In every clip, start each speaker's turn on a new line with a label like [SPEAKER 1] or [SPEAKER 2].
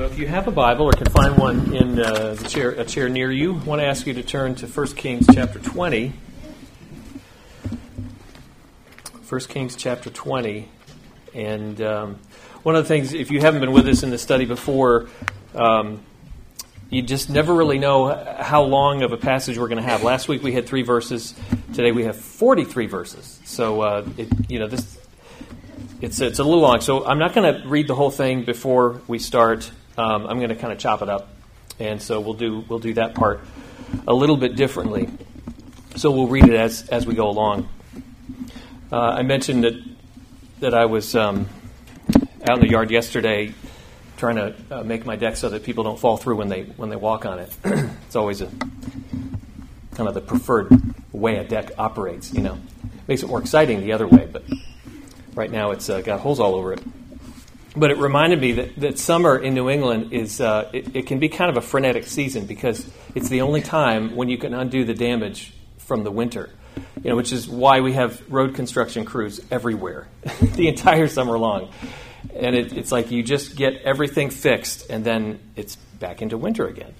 [SPEAKER 1] So if you have a Bible or can find one in a chair near you, I want to ask you to turn to 1 Kings chapter 20. 1 Kings chapter 20. And one of the things, if you haven't been with us in the study before, you just never really know how long of a passage we're going to have. Last week we had 3 verses. Today we have 43 verses. So it's a little long. So I'm not going to read the whole thing before we start. I'm going to kind of chop it up, and so we'll do that part a little bit differently. So we'll read it as we go along. I mentioned that I was out in the yard yesterday trying to make my deck so that people don't fall through when they walk on it. It's always a kind of the preferred way a deck operates. Makes it more exciting the other way, but right now it's got holes all over it. But it reminded me that summer in New England is it can be kind of a frenetic season because it's the only time when you can undo the damage from the winter. Which is why we have road construction crews everywhere the entire summer long. And it's like you just get everything fixed and then it's back into winter again.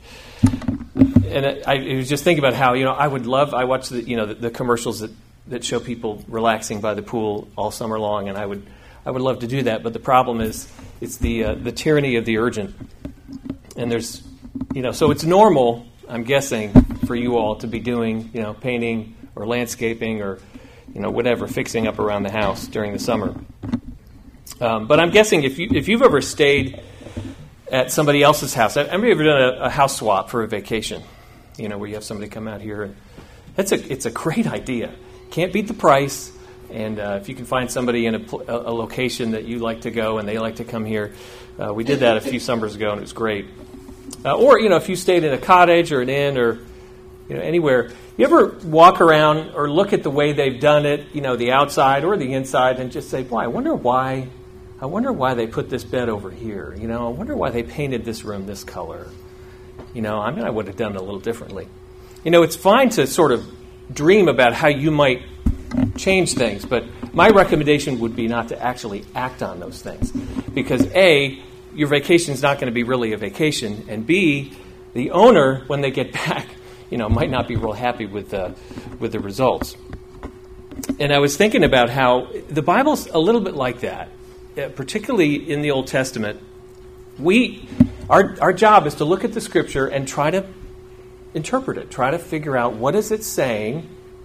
[SPEAKER 1] And I was just thinking about how I watch the commercials that show people relaxing by the pool all summer long, and I would love to do that, but the problem is it's the tyranny of the urgent. And there's, so it's normal, I'm guessing, for you all to be doing, painting or landscaping or, whatever, fixing up around the house during the summer. But I'm guessing if you've ever stayed at somebody else's house, have you ever done a house swap for a vacation? Where you have somebody come out here, and it's a great idea. Can't beat the price. And if you can find somebody in a location that you like to go and they like to come here, we did that a few summers ago and it was great. Or if you stayed in a cottage or an inn or anywhere, you ever walk around or look at the way they've done it, the outside or the inside, and just say, boy, I wonder why they put this bed over here. I wonder why they painted this room this color. I would have done it a little differently. It's fine to sort of dream about how you might change things, but my recommendation would be not to actually act on those things, because A, your vacation is not going to be really a vacation, and B, the owner, when they get back, might not be real happy with the results. And I was thinking about how the Bible's a little bit like that, particularly in the Old Testament. Our job is to look at the Scripture and try to interpret it, try to figure out what is it saying.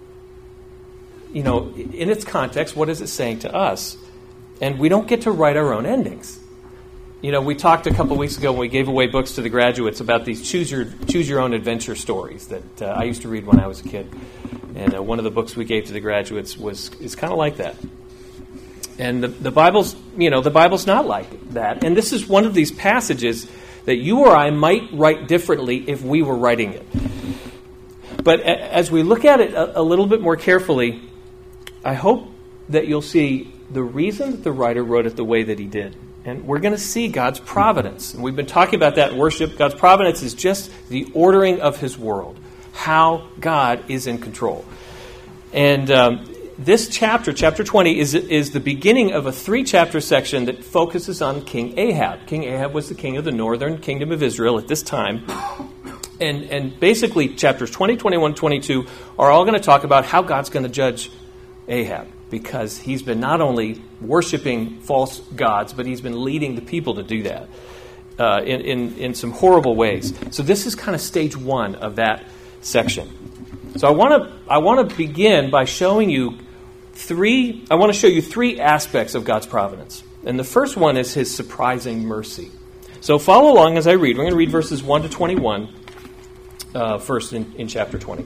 [SPEAKER 1] In its context, what is it saying to us? And we don't get to write our own endings. We talked a couple of weeks ago when we gave away books to the graduates about these choose your own adventure stories that I used to read when I was a kid. And one of the books we gave to the graduates is kind of like that. And the Bible's not like that. And this is one of these passages that you or I might write differently if we were writing it. But as we look at it a little bit more carefully, I hope that you'll see the reason that the writer wrote it the way that he did. And we're going to see God's providence. And we've been talking about that in worship. God's providence is just the ordering of his world, how God is in control. And this chapter 20, is the beginning of a 3-chapter section that focuses on King Ahab. King Ahab was the king of the northern kingdom of Israel at this time. And basically, chapters 20, 21, 22 are all going to talk about how God's going to judge Ahab, because he's been not only worshiping false gods, but he's been leading the people to do that in some horrible ways. So this is kind of stage 1 of that section. So I want to begin by showing you 3 aspects of God's providence. And the first one is his surprising mercy. So follow along as I read. We're going to read verses 1 to 21 first in chapter 20.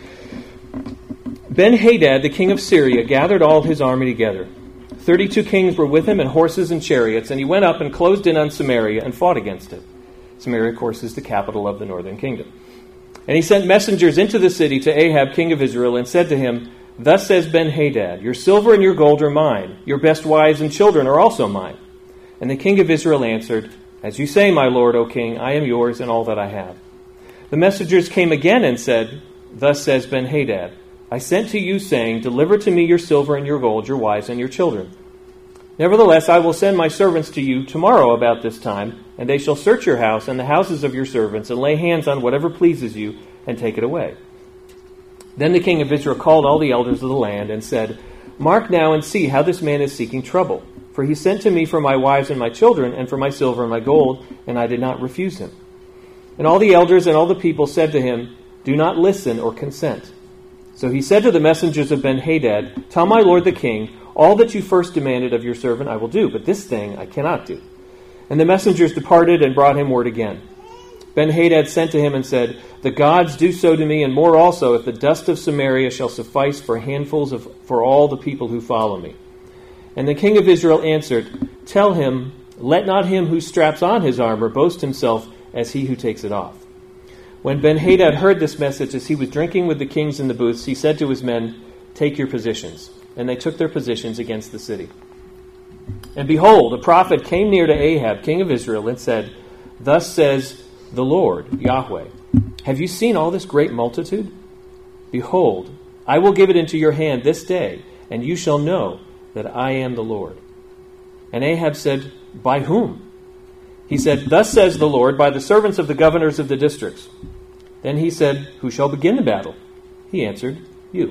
[SPEAKER 1] Ben-Hadad, the king of Syria, gathered all his army together. 32 kings were with him, and horses and chariots, and he went up and closed in on Samaria and fought against it. Samaria, of course, is the capital of the northern kingdom. And he sent messengers into the city to Ahab, king of Israel, and said to him, "Thus says Ben-Hadad, your silver and your gold are mine. Your best wives and children are also mine." And the king of Israel answered, "As you say, my lord, O king, I am yours and all that I have." The messengers came again and said, "Thus says Ben-Hadad, I sent to you, saying, deliver to me your silver and your gold, your wives and your children. Nevertheless, I will send my servants to you tomorrow about this time, and they shall search your house and the houses of your servants, and lay hands on whatever pleases you, and take it away." Then the king of Israel called all the elders of the land, and said, "Mark now and see how this man is seeking trouble. For he sent to me for my wives and my children, and for my silver and my gold, and I did not refuse him." And all the elders and all the people said to him, "Do not listen or consent." So he said to the messengers of Ben-Hadad, "Tell my lord the king, all that you first demanded of your servant I will do, but this thing I cannot do." And the messengers departed and brought him word again. Ben-Hadad sent to him and said, "The gods do so to me, and more also, if the dust of Samaria shall suffice for handfuls for all the people who follow me." And the king of Israel answered, "Tell him, let not him who straps on his armor boast himself as he who takes it off." When Ben-Hadad heard this message as he was drinking with the kings in the booths, he said to his men, "Take your positions." And they took their positions against the city. And behold, a prophet came near to Ahab, king of Israel, and said, "Thus says the Lord, Yahweh, have you seen all this great multitude? Behold, I will give it into your hand this day, and you shall know that I am the Lord." And Ahab said, "By whom?" He said, "Thus says the Lord, by the servants of the governors of the districts." Then he said, "Who shall begin the battle?" He answered, "You."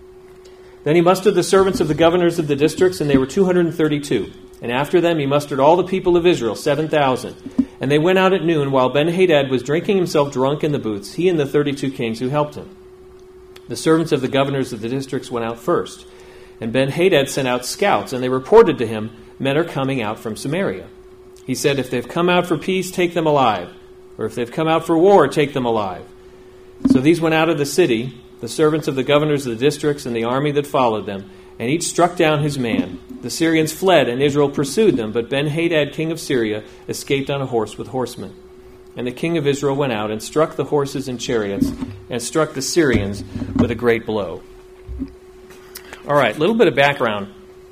[SPEAKER 1] Then he mustered the servants of the governors of the districts, and they were 232. And after them he mustered all the people of Israel, 7,000. And they went out at noon, while Ben-Hadad was drinking himself drunk in the booths, he and the 32 kings who helped him. The servants of the governors of the districts went out first. And Ben-Hadad sent out scouts, and they reported to him, "Men are coming out from Samaria." He said, "If they've come out for peace, take them alive. Or if they've come out for war, take them alive." So these went out of the city, the servants of the governors of the districts and the army that followed them, and each struck down his man. The Syrians fled, and Israel pursued them, but Ben-Hadad, king of Syria, escaped on a horse with horsemen. And the king of Israel went out and struck the horses and chariots, and struck the Syrians with a great blow. All right, a little bit of background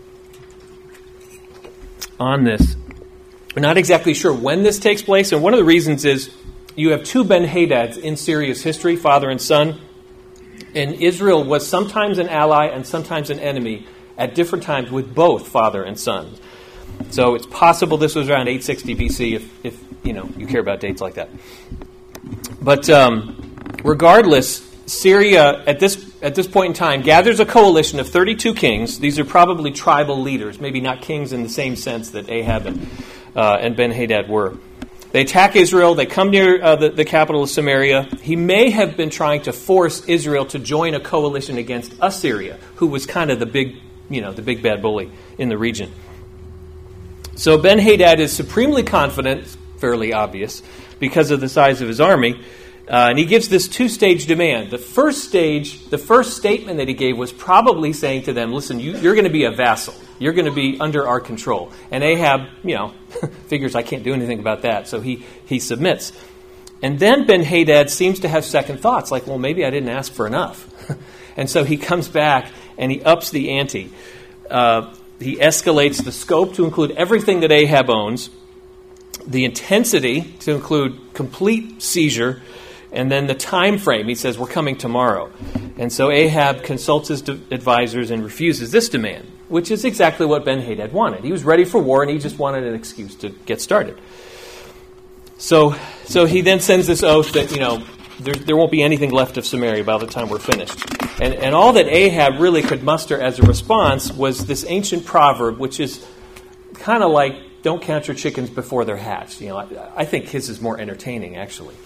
[SPEAKER 1] on this. We're not exactly sure when this takes place, and one of the reasons is you have two Ben-Hadads in Syria's history, father and son, and Israel was sometimes an ally and sometimes an enemy at different times with both father and son. So it's possible this was around 860 BC if you care about dates like that. But regardless, Syria at this point in time gathers a coalition of 32 kings. These are probably tribal leaders, maybe not kings in the same sense that Ahab and Ben-Hadad were. They attack Israel. They come near the capital of Samaria. He may have been trying to force Israel to join a coalition against Assyria, who was kind of the big bad bully in the region. So Ben-Hadad is supremely confident, fairly obvious, because of the size of his army, and he gives this two-stage demand. The first statement that he gave was probably saying to them, "Listen, you're going to be a vassal. You're going to be under our control." And Ahab, figures I can't do anything about that, so he submits. And then Ben-Hadad seems to have second thoughts, like, well, maybe I didn't ask for enough. And so he comes back and he ups the ante. He escalates the scope to include everything that Ahab owns, the intensity to include complete seizure, and then the time frame. He says, "We're coming tomorrow." And so Ahab consults his advisors and refuses this demand, which is exactly what Ben-Hadad wanted. He was ready for war, and he just wanted an excuse to get started. So he then sends this oath that, there won't be anything left of Samaria by the time we're finished. And all that Ahab really could muster as a response was this ancient proverb, which is kind of like, don't count your chickens before they're hatched. I think his is more entertaining, actually.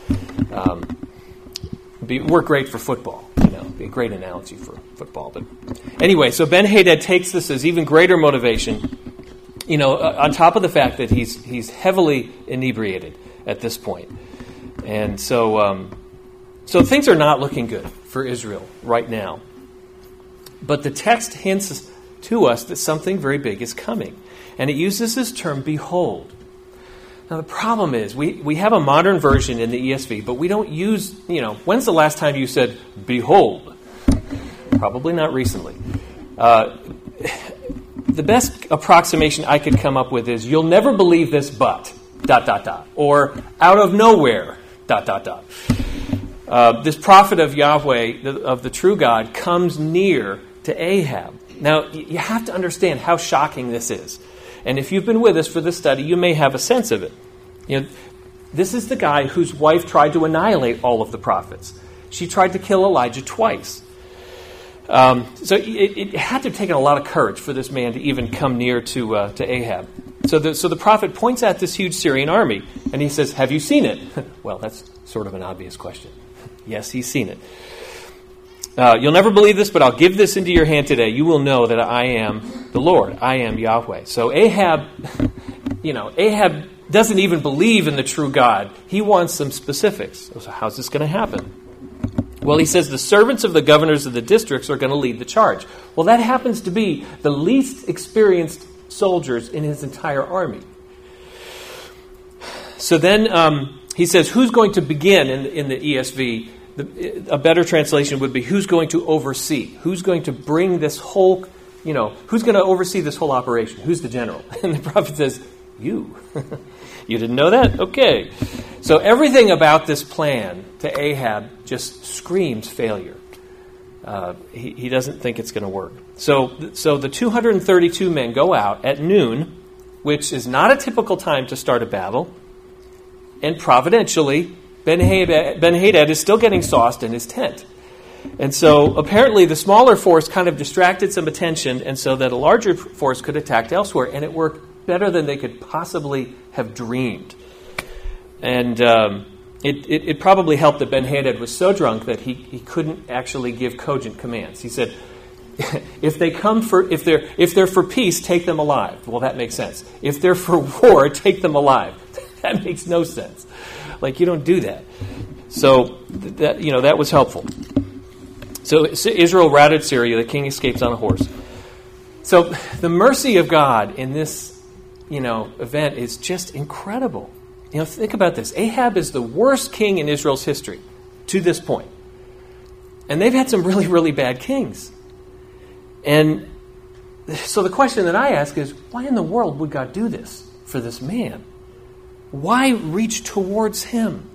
[SPEAKER 1] Work great for football. Be a great analogy for football. But anyway, so Ben-Hadad takes this as even greater motivation, on top of the fact that he's heavily inebriated at this point. And so things are not looking good for Israel right now. But the text hints to us that something very big is coming. And it uses this term, behold. Now the problem is, we have a modern version in the ESV, but we don't use, when's the last time you said, behold? Probably not recently. The best approximation I could come up with is, you'll never believe this, but, ... or out of nowhere, ... This prophet of Yahweh, of the true God, comes near to Ahab. Now, you have to understand how shocking this is. And if you've been with us for this study, you may have a sense of it. This is the guy whose wife tried to annihilate all of the prophets. She tried to kill Elijah twice. So it had to have taken a lot of courage for this man to even come near to Ahab. So the prophet points at this huge Syrian army, and he says, have you seen it? Well, that's sort of an obvious question. Yes, he's seen it. You'll never believe this, but I'll give this into your hand today. You will know that I am the Lord. I am Yahweh. So Ahab doesn't even believe in the true God. He wants some specifics. So how's this going to happen? Well, he says the servants of the governors of the districts are going to lead the charge. Well, that happens to be the least experienced soldiers in his entire army. So then he says, who's going to begin in the ESV? A better translation would be, who's going to oversee? Who's going to bring this whole, who's going to oversee this whole operation? Who's the general? And the prophet says, you. You didn't know that? Okay. So everything about this plan to Ahab just screams failure. He doesn't think it's going to work. So the 232 men go out at noon, which is not a typical time to start a battle, and providentially, Ben-Hadad is still getting sauced in his tent. And so apparently the smaller force kind of distracted some attention, and so that a larger force could attack elsewhere, and it worked better than they could possibly have dreamed. And it probably helped that Ben-Hadad was so drunk that he couldn't actually give cogent commands. He said, if they're for peace, take them alive. Well, that makes sense. If they're for war, take them alive. That makes no sense. You don't do that. So that was helpful. So Israel routed Syria. The king escapes on a horse. So the mercy of God in this event is just incredible. Think about this. Ahab is the worst king in Israel's history to this point. And they've had some really, really bad kings. And so the question that I ask is, why in the world would God do this for this man? Why reach towards him?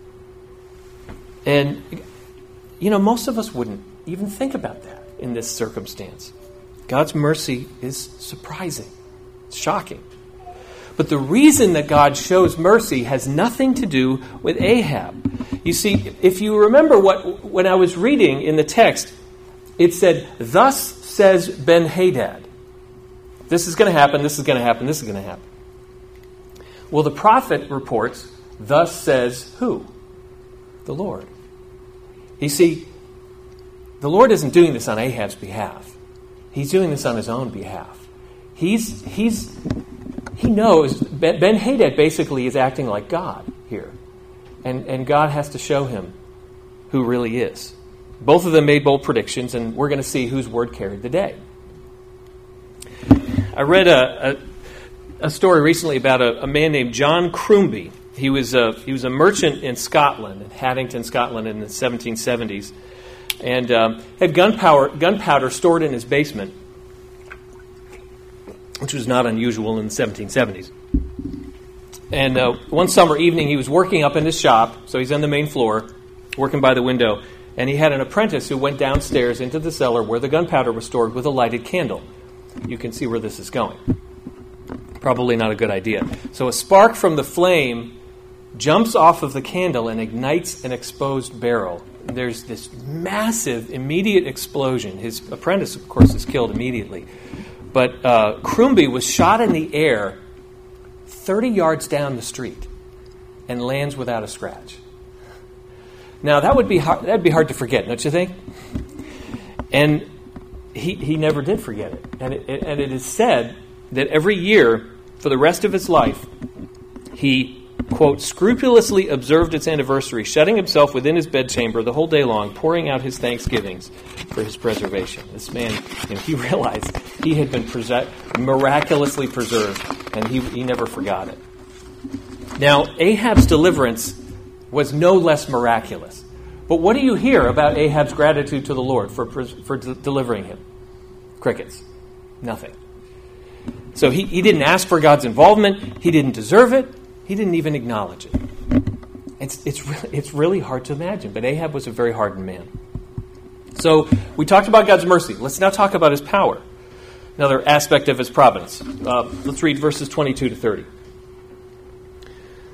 [SPEAKER 1] And, most of us wouldn't even think about that in this circumstance. God's mercy is surprising. It's shocking. But the reason that God shows mercy has nothing to do with Ahab. You see, if you remember when I was reading in the text, it said, thus says Ben-Hadad. This is going to happen, this is going to happen, this is going to happen. Well, the prophet reports, thus says who? The Lord. You see, the Lord isn't doing this on Ahab's behalf. He's doing this on his own behalf. He knows, Ben-Hadad basically is acting like God here. And God has to show him who really is. Both of them made bold predictions, and we're going to see whose word carried the day. I read a story recently about a man named John Crombie. He was a merchant in Scotland, in Haddington, Scotland, in the 1770s, and had gunpowder stored in his basement, which was not unusual in the 1770s. And one summer evening, he was working up in his shop, so he's on the main floor, working by the window, and he had an apprentice who went downstairs into the cellar where the gunpowder was stored with a lighted candle. You can see where this is going. Probably not a good idea. So a spark from the flame jumps off of the candle and ignites an exposed barrel. There's this massive, immediate explosion. His apprentice, of course, is killed immediately. But Crombie was shot in the air 30 yards down the street and lands without a scratch. Now, that'd be hard to forget, don't you think? And he never did forget it. And it is said that every year, for the rest of his life, he, quote, scrupulously observed its anniversary, shutting himself within his bedchamber the whole day long, pouring out his thanksgivings for his preservation. This man, he realized he had been miraculously preserved, and he never forgot it. Now, Ahab's deliverance was no less miraculous. But what do you hear about Ahab's gratitude to the Lord for delivering him? Crickets. Nothing. So he didn't ask for God's involvement. He didn't deserve it. He didn't even acknowledge it. It's really hard to imagine, but Ahab was a very hardened man. So we talked about God's mercy. Let's now talk about his power, another aspect of his providence. Let's read verses 22 to 30.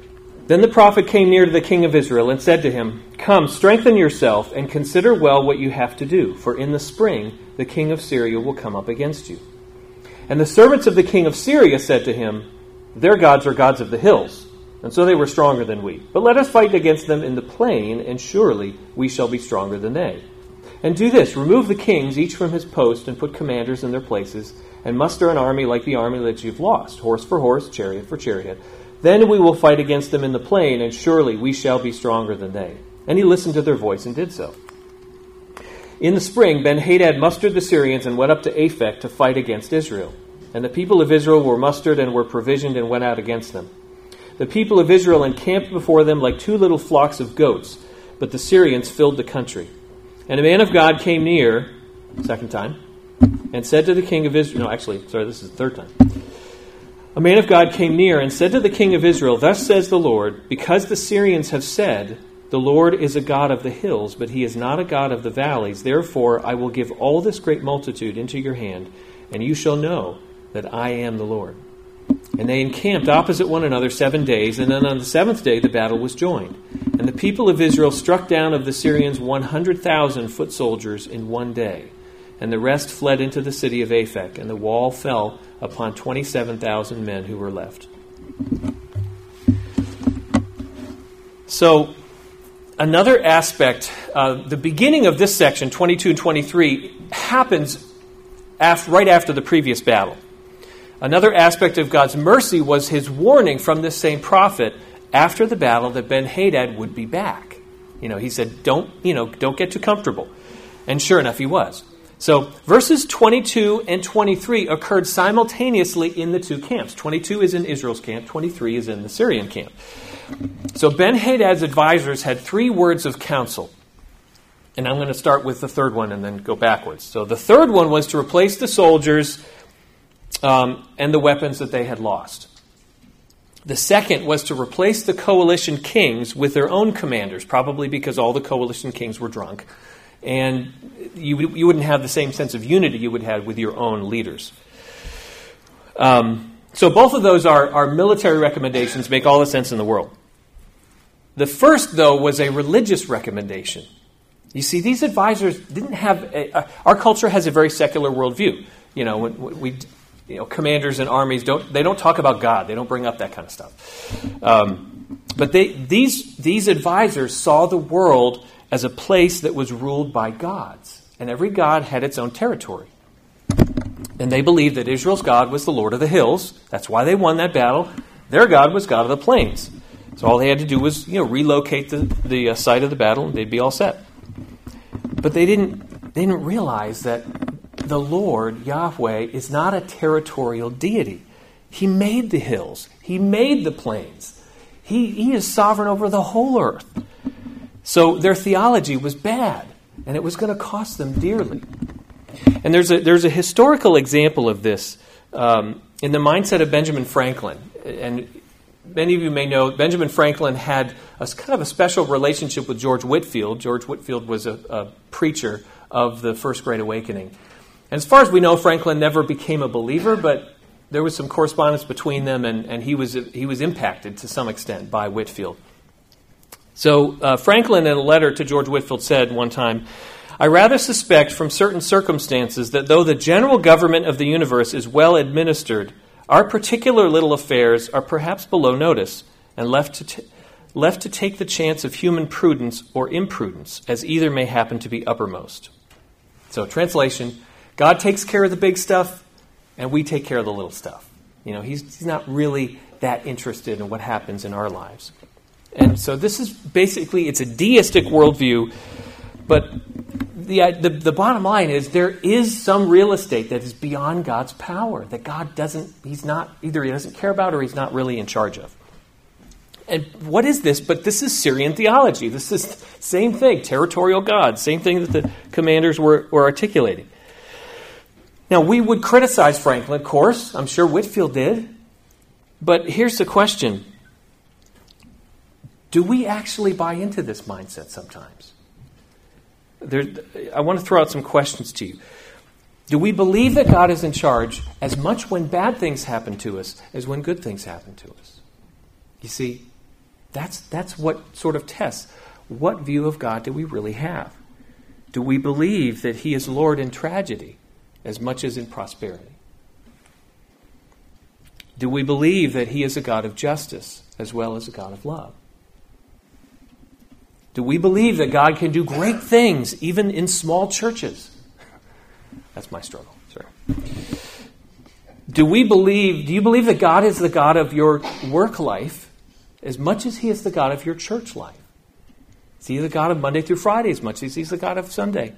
[SPEAKER 1] Then the prophet came near to the king of Israel and said to him, "Come, strengthen yourself and consider well what you have to do, for in the spring the king of Syria will come up against you." And the servants of the king of Syria said to him, "Their gods are gods of the hills, and so they were stronger than we. But let us fight against them in the plain, and surely we shall be stronger than they. And do this, remove the kings, each from his post, and put commanders in their places, and muster an army like the army that you've lost, horse for horse, chariot for chariot. Then we will fight against them in the plain, and surely we shall be stronger than they." And he listened to their voice and did so. In the spring, Ben-Hadad mustered the Syrians and went up to Aphek to fight against Israel. And the people of Israel were mustered and were provisioned and went out against them. The people of Israel encamped before them like two little flocks of goats, but the Syrians filled the country. And a man of God came near, second time, and said to the king of Israel, this is the third time. A man of God came near and said to the king of Israel, "Thus says the Lord, because the Syrians have said, 'The Lord is a God of the hills, but he is not a God of the valleys,' therefore I will give all this great multitude into your hand, and you shall know that I am the Lord." And they encamped opposite one another 7 days, and then on the seventh day the battle was joined. And the people of Israel struck down of the Syrians 100,000 foot soldiers in 1 day. And the rest fled into the city of Aphek, and the wall fell upon 27,000 men who were left. So, another aspect, the beginning of this section, 22 and 23, happens right after the previous battle. Another aspect of God's mercy was his warning from this same prophet after the battle that Ben-Hadad would be back. He said, don't get too comfortable. And sure enough, he was. So verses 22 and 23 occurred simultaneously in the two camps. 22 is in Israel's camp, 23 is in the Syrian camp. So Ben-Hadad's advisors had 3 words of counsel. And I'm going to start with the third one and then go backwards. So the third one was to replace the soldiers and the weapons that they had lost. The second was to replace the coalition kings with their own commanders, probably because all the coalition kings were drunk. And you wouldn't have the same sense of unity you would have with your own leaders. So both of those are military recommendations, make all the sense in the world. The first, though, was a religious recommendation. You see, these advisors didn't have... our culture has a very secular worldview. Commanders and armies don't talk about God. They don't bring up that kind of stuff. But these advisors saw the world as a place that was ruled by gods. And every god had its own territory. And they believed that Israel's God was the Lord of the hills. That's why they won that battle. Their God was God of the plains. So all they had to do was, relocate the site of the battle, and they'd be all set. But they didn't realize that the Lord, Yahweh, is not a territorial deity. He made the hills. He made the plains. He is sovereign over the whole earth. So their theology was bad, and it was going to cost them dearly. And there's a historical example of this in the mindset of Benjamin Franklin. And many of you may know Benjamin Franklin had a kind of a special relationship with George Whitefield. George Whitefield was a preacher of the First Great Awakening. And as far as we know, Franklin never became a believer, but there was some correspondence between them, and he was impacted to some extent by Whitefield. So Franklin, in a letter to George Whitefield, said one time, "I rather suspect from certain circumstances that though the general government of the universe is well administered, our particular little affairs are perhaps below notice and left to take the chance of human prudence or imprudence, as either may happen to be uppermost." So translation, God takes care of the big stuff, and we take care of the little stuff. He's not really that interested in what happens in our lives. And so this is basically, it's a deistic worldview, but the bottom line is there is some real estate that is beyond God's power, that God either he doesn't care about or he's not really in charge of. And what is this? But this is Syrian theology. This is same thing, territorial God, same thing that the commanders were articulating. Now, we would criticize Franklin, of course. I'm sure Whitefield did. But here's the question. Do we actually buy into this mindset sometimes? I want to throw out some questions to you. Do we believe that God is in charge as much when bad things happen to us as when good things happen to us? You see, That's what sort of tests. What view of God do we really have? Do we believe that he is Lord in tragedy as much as in prosperity? Do we believe that he is a God of justice as well as a God of love? Do we believe that God can do great things even in small churches? That's my struggle. Sorry. Do you believe that God is the God of your work life as much as he is the God of your church life? Is he the God of Monday through Friday as much as he's the God of Sunday?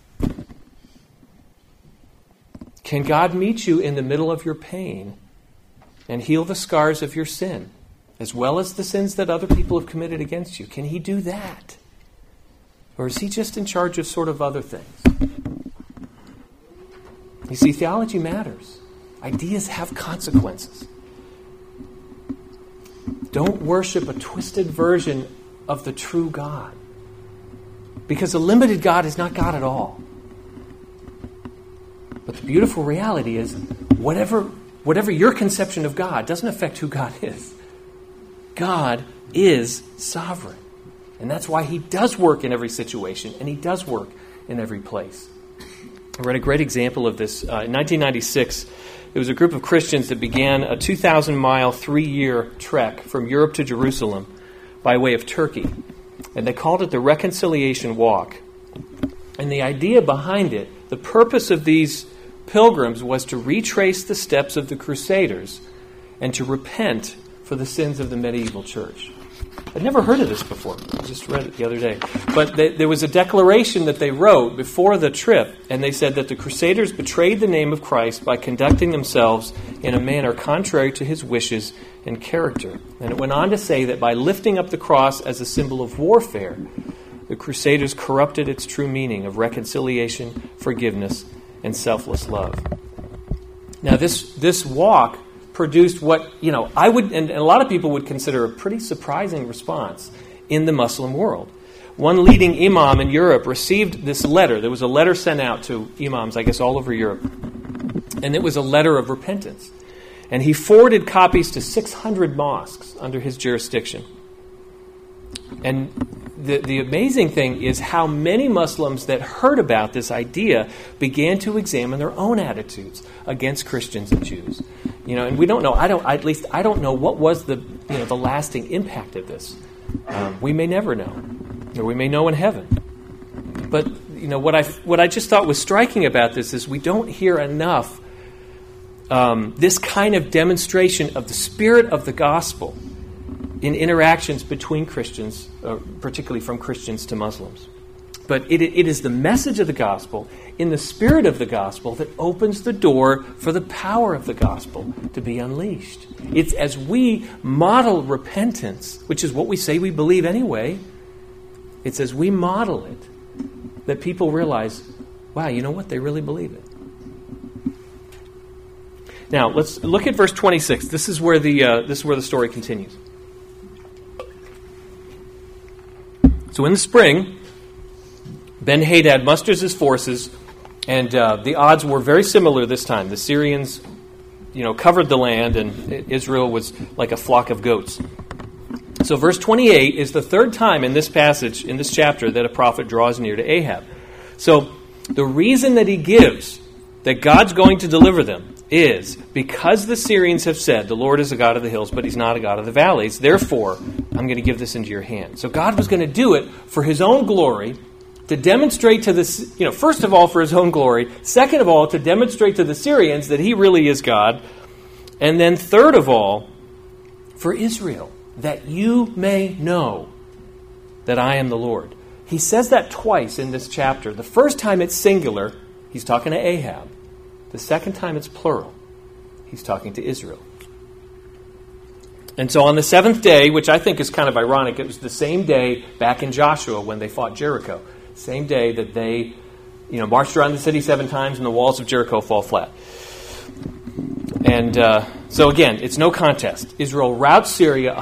[SPEAKER 1] Can God meet you in the middle of your pain and heal the scars of your sin, as well as the sins that other people have committed against you? Can he do that? Or is he just in charge of sort of other things? You see, theology matters. Ideas have consequences. Don't worship a twisted version of the true God, because a limited God is not God at all. But the beautiful reality is, whatever your conception of God doesn't affect who God is. God is sovereign. And that's why he does work in every situation, and he does work in every place. I read a great example of this. In 1996, there was a group of Christians that began a 2,000-mile, 3-year trek from Europe to Jerusalem by way of Turkey. And they called it the Reconciliation Walk. And the idea behind it, the purpose of these pilgrims, was to retrace the steps of the Crusaders and to repent for the sins of the medieval church. I'd never heard of this before. I just read it the other day. But there was a declaration that they wrote before the trip, and they said that the Crusaders betrayed the name of Christ by conducting themselves in a manner contrary to his wishes and character. And it went on to say that by lifting up the cross as a symbol of warfare, the Crusaders corrupted its true meaning of reconciliation, forgiveness, and selfless love. Now, this walk produced what, I would, and a lot of people would consider a pretty surprising response in the Muslim world. One leading imam in Europe received this letter. There was a letter sent out to imams, I guess, all over Europe. And it was a letter of repentance. And he forwarded copies to 600 mosques under his jurisdiction. And the amazing thing is how many Muslims that heard about this idea began to examine their own attitudes against Christians and Jews. And we don't know. I don't know what was the lasting impact of this. We may never know, or we may know in heaven. But what I just thought was striking about this is we don't hear enough this kind of demonstration of the spirit of the gospel in interactions between Christians, particularly from Christians to Muslims. But it is the message of the gospel, in the spirit of the gospel, that opens the door for the power of the gospel to be unleashed. It's as we model repentance, which is what we say we believe anyway, it's as we model it that people realize, wow, you know what? They really believe it. Now, let's look at verse 26. This is where the story continues. So in the spring, Ben-Hadad musters his forces, and the odds were very similar this time. The Syrians, covered the land, and Israel was like a flock of goats. So verse 28 is the third time in this passage, in this chapter, that a prophet draws near to Ahab. So the reason that he gives that God's going to deliver them is because the Syrians have said, the Lord is a God of the hills, but he's not a God of the valleys. Therefore, I'm going to give this into your hand. So God was going to do it for his own glory, to demonstrate to this, first of all, for his own glory. Second of all, to demonstrate to the Syrians that he really is God. And then third of all, for Israel, that you may know that I am the Lord. He says that twice in this chapter. The first time it's singular, he's talking to Ahab. The second time it's plural, he's talking to Israel. And so on the seventh day, which I think is kind of ironic, it was the same day back in Joshua when they fought Jericho. Same day that they, marched around the city 7 times and the walls of Jericho fall flat. And so again, it's no contest. Israel routs Syria,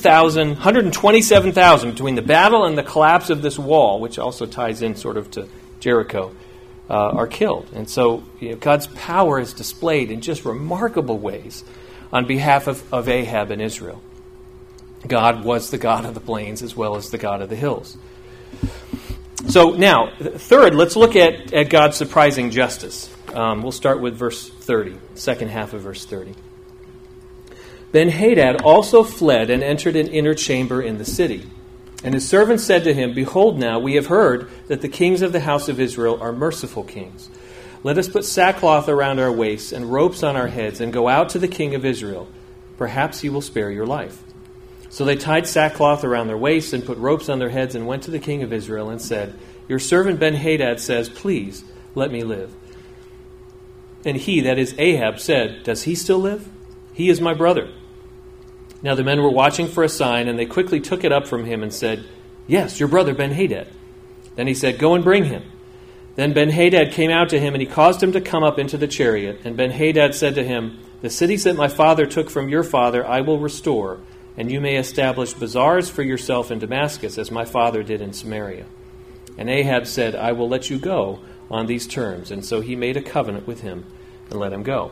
[SPEAKER 1] 127,000 between the battle and the collapse of this wall, which also ties in sort of to Jericho, are killed. And so God's power is displayed in just remarkable ways on behalf of Ahab and Israel. God was the God of the plains as well as the God of the hills. So now, third, let's look at God's surprising justice. We'll start with verse 30, second half of verse 30. Ben-Hadad also fled and entered an inner chamber in the city. And his servants said to him, Behold now, we have heard that the kings of the house of Israel are merciful kings. Let us put sackcloth around our waists and ropes on our heads and go out to the king of Israel. Perhaps he will spare your life. So they tied sackcloth around their waists and put ropes on their heads and went to the king of Israel and said, Your servant Ben-Hadad says, Please, let me live. And he, that is Ahab, said, Does he still live? He is my brother. Now the men were watching for a sign, and they quickly took it up from him and said, Yes, your brother Ben-Hadad. Then he said, Go and bring him. Then Ben-Hadad came out to him, and he caused him to come up into the chariot. And Ben-Hadad said to him, The cities that my father took from your father I will restore, and you may establish bazaars for yourself in Damascus, as my father did in Samaria. And Ahab said, I will let you go on these terms. And so he made a covenant with him and let him go.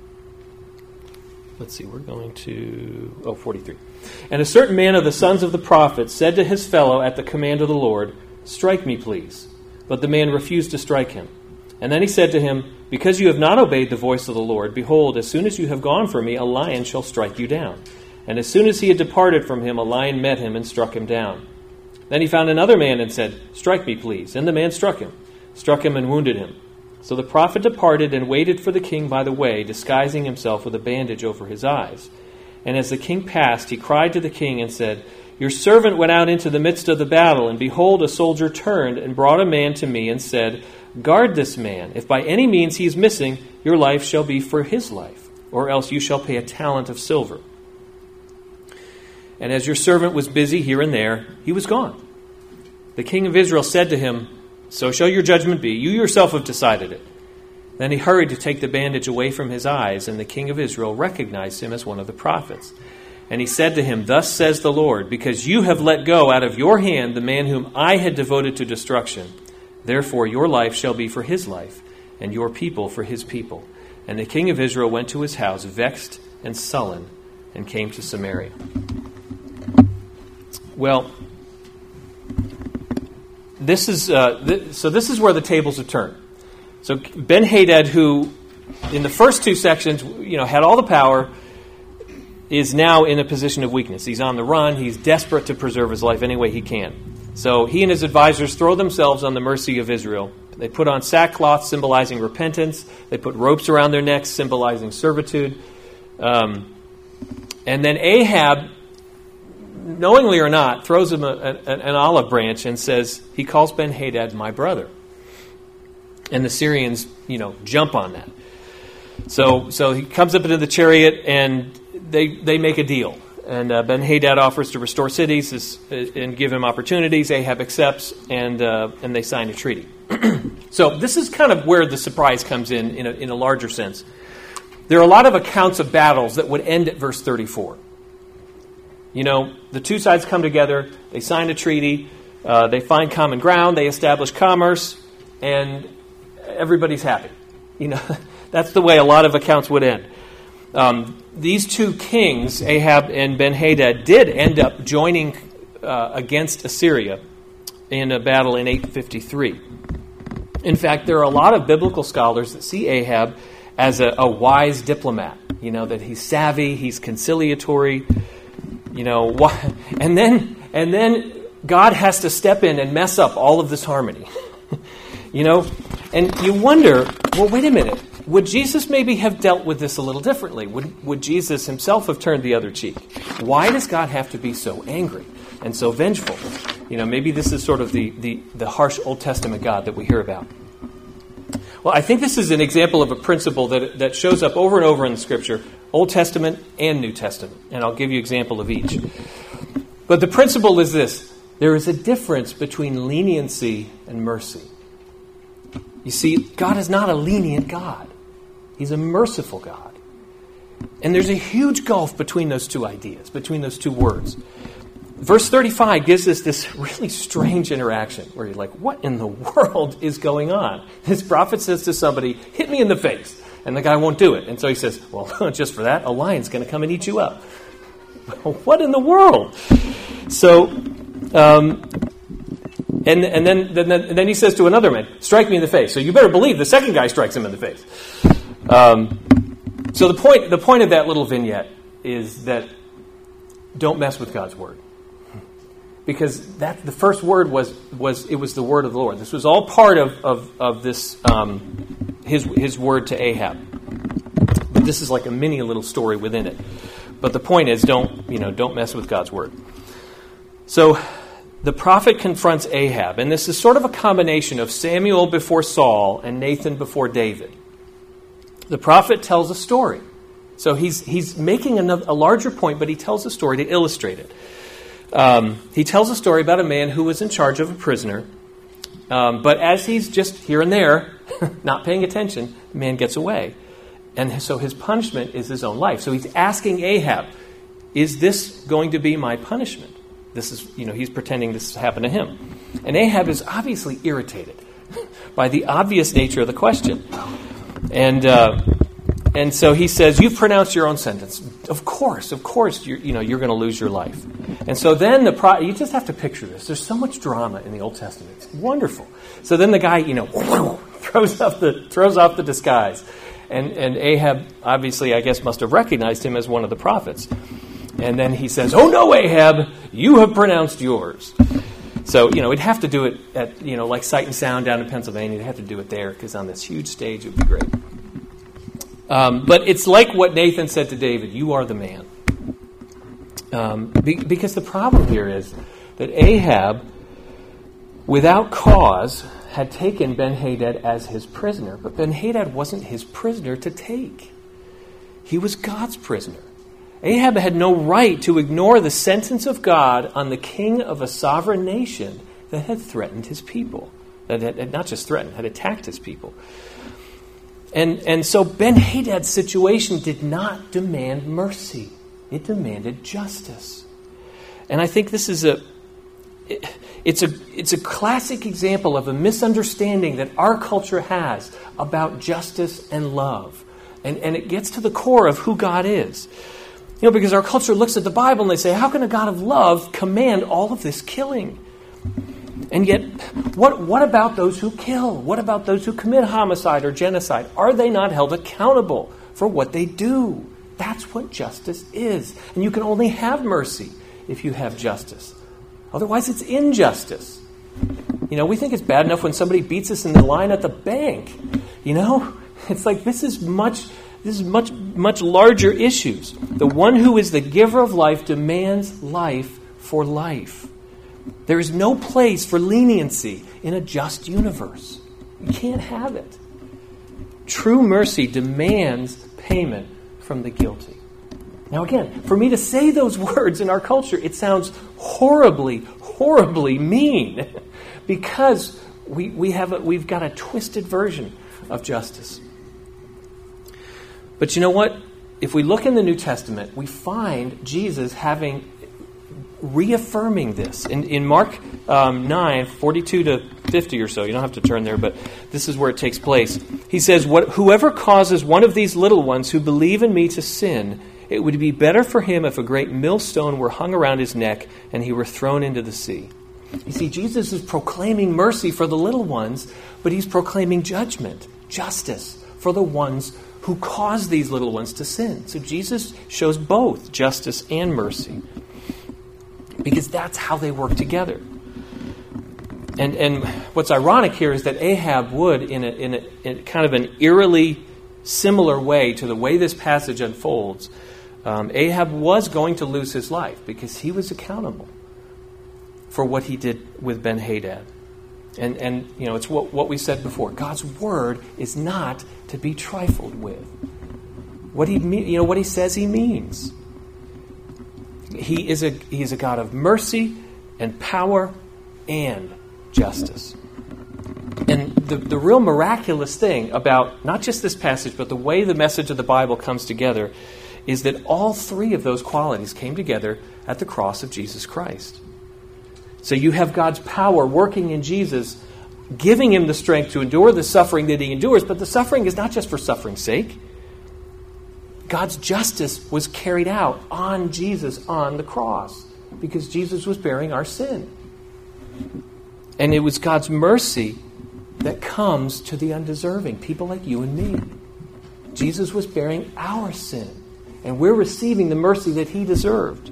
[SPEAKER 1] Let's see, we're going to 43. And a certain man of the sons of the prophets said to his fellow at the command of the Lord, Strike me, please. But the man refused to strike him. And then he said to him, Because you have not obeyed the voice of the Lord, behold, as soon as you have gone from me, a lion shall strike you down. And as soon as he had departed from him, a lion met him and struck him down. Then he found another man and said, Strike me, please. And the man struck him and wounded him. So the prophet departed and waited for the king by the way, disguising himself with a bandage over his eyes. And as the king passed, he cried to the king and said, Your servant went out into the midst of the battle, and behold, a soldier turned and brought a man to me and said, Guard this man. If by any means he is missing, your life shall be for his life, or else you shall pay a talent of silver. And as your servant was busy here and there, he was gone. The king of Israel said to him, So shall your judgment be. You yourself have decided it. Then he hurried to take the bandage away from his eyes, and the king of Israel recognized him as one of the prophets. And he said to him, Thus says the Lord, Because you have let go out of your hand the man whom I had devoted to destruction, therefore your life shall be for his life, and your people for his people. And the king of Israel went to his house, vexed and sullen, and came to Samaria. Well, this is where the tables have turned. So Ben-Hadad, who in the first two sections, had all the power, is now in a position of weakness. He's on the run. He's desperate to preserve his life any way he can. So he and his advisors throw themselves on the mercy of Israel. They put on sackcloth, symbolizing repentance. They put ropes around their necks, symbolizing servitude. And then Ahab, knowingly or not, throws him an olive branch and says, he calls Ben-Hadad my brother. And the Syrians, jump on that. So he comes up into the chariot and they make a deal. And Ben-Hadad offers to restore cities and give him opportunities. Ahab accepts, and they sign a treaty. So this is kind of where the surprise comes in a larger sense. There are a lot of accounts of battles that would end at verse 34. The two sides come together, they sign a treaty, they find common ground, they establish commerce, and everybody's happy. That's the way a lot of accounts would end. These two kings, Ahab and Ben-Hadad, did end up joining against Assyria in a battle in 853. In fact, there are a lot of biblical scholars that see Ahab as a wise diplomat. That he's savvy, he's conciliatory. And then God has to step in and mess up all of this harmony. And you wonder, well, wait a minute. Would Jesus maybe have dealt with this a little differently? Would Jesus himself have turned the other cheek? Why does God have to be so angry and so vengeful? Maybe this is sort of the harsh Old Testament God that we hear about. Well, I think this is an example of a principle that shows up over and over in the Scripture, Old Testament and New Testament. And I'll give you an example of each. But the principle is this. There is a difference between leniency and mercy. You see, God is not a lenient God. He's a merciful God. And there's a huge gulf between those two ideas, between those two words. Verse 35 gives us this really strange interaction where you're like, what in the world is going on? This prophet says to somebody, hit me in the face. And the guy won't do it. And so he says, well, just for that, a lion's going to come and eat you up. What in the world? So, and then he says to another man, strike me in the face. So you better believe the second guy strikes him in the face. So the point of that little vignette is that don't mess with God's word. Because the first word was the word of the Lord. This was all part of this his word to Ahab. But this is like a mini little story within it. But the point is, don't mess with God's word. So the prophet confronts Ahab, and this is sort of a combination of Samuel before Saul and Nathan before David. The prophet tells a story. So he's making a larger point, but he tells a story to illustrate it. He tells a story about a man who was in charge of a prisoner, but as he's just here and there, not paying attention, the man gets away. And so his punishment is his own life. So he's asking Ahab, is this going to be my punishment? This is, he's pretending this happened to him. And Ahab is obviously irritated by the obvious nature of the question. And so he says, you've pronounced your own sentence. Of course, you're going to lose your life. And so then you just have to picture this. There's so much drama in the Old Testament. It's wonderful. So then the guy, throws off the disguise. And Ahab, obviously, I guess, must have recognized him as one of the prophets. And then he says, oh no, Ahab, you have pronounced yours. So, we'd have to do it at, like Sight and Sound down in Pennsylvania. They'd have to do it there because on this huge stage it would be great. But it's like what Nathan said to David, you are the man. Because the problem here is that Ahab, without cause, had taken Ben-Hadad as his prisoner. But Ben-Hadad wasn't his prisoner to take. He was God's prisoner. Ahab had no right to ignore the sentence of God on the king of a sovereign nation that had threatened his people. That had not just threatened, had attacked his people. And so Ben-Hadad's situation did not demand mercy. It demanded justice. And I think this is it's a classic example of a misunderstanding that our culture has about justice and love. And it gets to the core of who God is. Because our culture looks at the Bible and they say, how can a God of love command all of this killing? And yet, what about those who kill? What about those who commit homicide or genocide? Are they not held accountable for what they do? That's what justice is. And you can only have mercy if you have justice. Otherwise, it's injustice. We think it's bad enough when somebody beats us in the line at the bank. It's like this is much larger issues. The one who is the giver of life demands life for life. There is no place for leniency in a just universe. You can't have it. True mercy demands payment from the guilty. Now again, for me to say those words in our culture, it sounds horribly, horribly mean because we've got a twisted version of justice. But you know what? If we look in the New Testament, we find Jesus reaffirming this. In Mark 9, 42 to 50 or so, you don't have to turn there, but this is where it takes place. He says, whoever causes one of these little ones who believe in me to sin, it would be better for him if a great millstone were hung around his neck and he were thrown into the sea. You see, Jesus is proclaiming mercy for the little ones, but he's proclaiming judgment, justice for the ones who cause these little ones to sin. So Jesus shows both justice and mercy, because that's how they work together. And what's ironic here is that Ahab would, in a kind of an eerily similar way to the way this passage unfolds, Ahab was going to lose his life because he was accountable for what he did with Ben-Hadad. And it's what we said before. God's word is not to be trifled with. What he says he means. He is a God of mercy and power and justice. And the real miraculous thing about not just this passage, but the way the message of the Bible comes together, is that all three of those qualities came together at the cross of Jesus Christ. So you have God's power working in Jesus, giving him the strength to endure the suffering that he endures, but the suffering is not just for suffering's sake. God's justice was carried out on Jesus on the cross because Jesus was bearing our sin. And it was God's mercy that comes to the undeserving, people like you and me. Jesus was bearing our sin, and we're receiving the mercy that he deserved.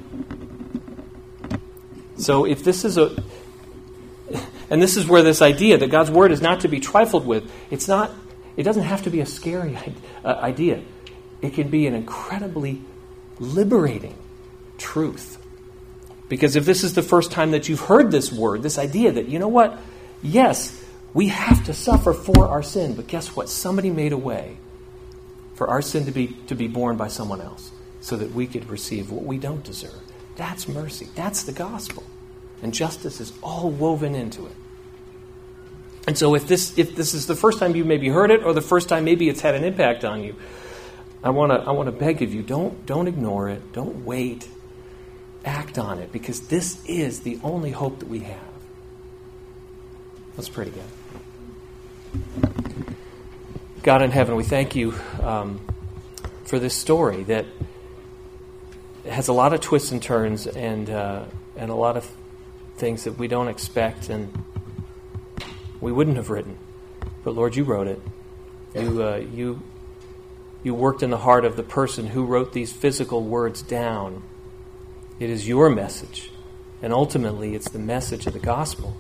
[SPEAKER 1] So if this is and this is where this idea that God's word is not to be trifled with, it doesn't have to be a scary idea. It can be an incredibly liberating truth. Because if this is the first time that you've heard this word, this idea that, you know what? Yes, we have to suffer for our sin, but guess what? Somebody made a way for our sin to be borne by someone else so that we could receive what we don't deserve. That's mercy. That's the gospel. And justice is all woven into it. And so if this is the first time you maybe heard it, or the first time maybe it's had an impact on you, I want to beg of you, don't ignore it. Don't wait. Act on it, because this is the only hope that we have. Let's pray together. God in heaven, we thank you for this story that has a lot of twists and turns and a lot of things that we don't expect and we wouldn't have written. But Lord, you wrote it. You worked in the heart of the person who wrote these physical words down. It is your message, and ultimately it's the message of the gospel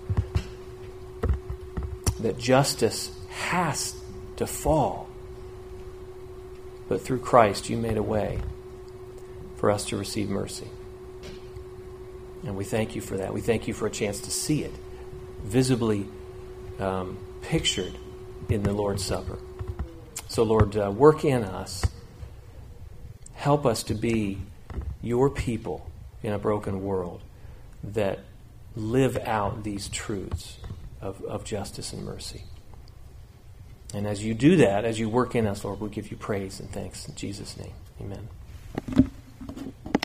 [SPEAKER 1] that justice has to fall. But through Christ, you made a way for us to receive mercy. And we thank you for that. We thank you for a chance to see it visibly pictured in the Lord's Supper. So, Lord, work in us. Help us to be your people in a broken world that live out these truths of justice and mercy. And as you do that, as you work in us, Lord, we give you praise and thanks in Jesus' name. Amen.